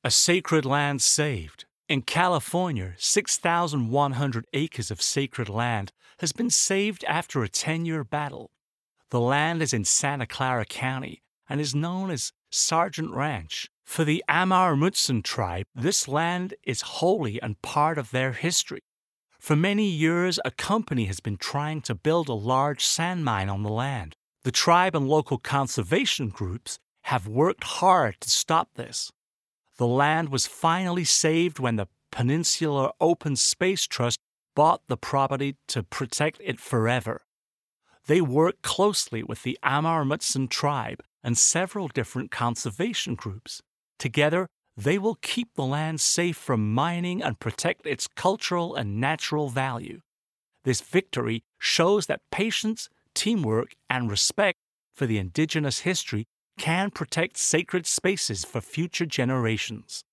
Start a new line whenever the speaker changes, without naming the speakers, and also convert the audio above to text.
A sacred land saved. In California, 6,100 acres of sacred land has been saved after a 10-year battle. The land is in Santa Clara County and is known as Sargent Ranch. For the Amar Mutsun tribe, this land is holy and part of their history. For many years, a company has been trying to build a large sand mine on the land. The tribe and local conservation groups have worked hard to stop this. The land was finally saved when the Peninsula Open Space Trust bought the property to protect it forever. They work closely with the Amar Mutsun tribe and several different conservation groups. Together, they will keep the land safe from mining and protect its cultural and natural value. This victory shows that patience, teamwork, and respect for the indigenous history can protect sacred spaces for future generations.